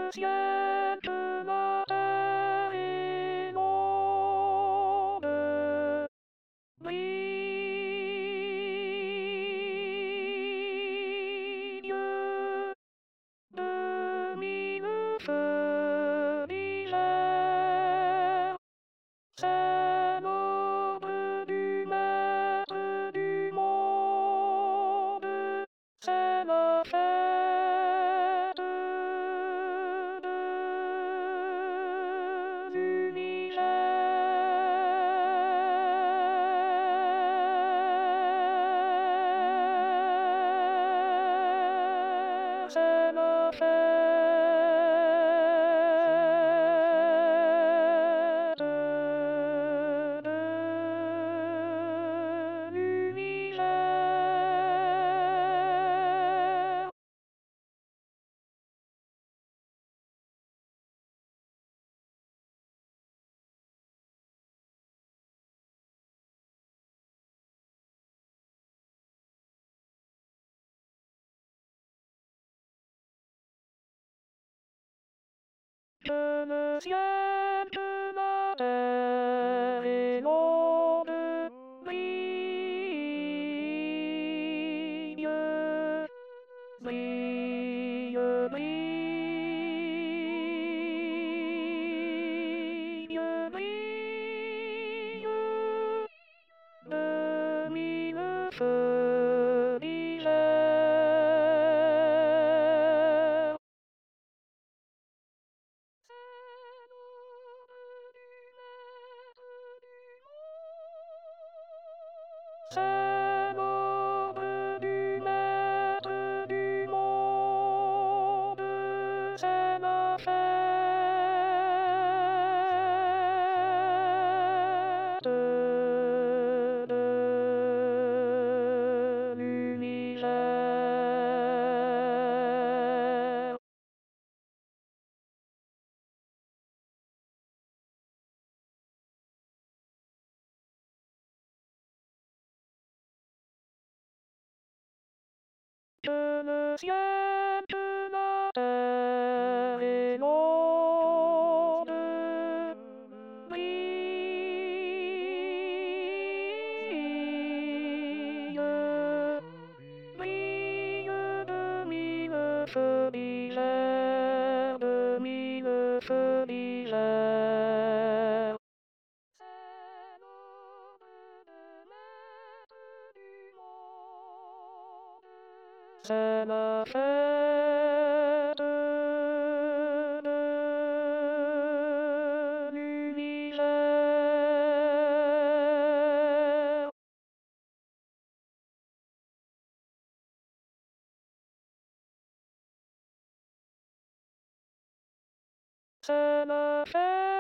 ciel que la terre et l'onde brillent de mille feux divers. C'est l'ordre du maître du monde, c'est la fête de l'univers. C'est la fête de l'univers. Que le ciel, que la terre et l'onde brillent, brillent, brillent, brillent de mille feux divers. C'est l'ordre du maître du monde, c'est la fête de l'univers. Que le ciel, que la terre et l'onde brillent, brillent de mille feux divers, de mille feux divers. C'est l'ordre de maître du monde, c'est la fête de l'univers. C'est la fête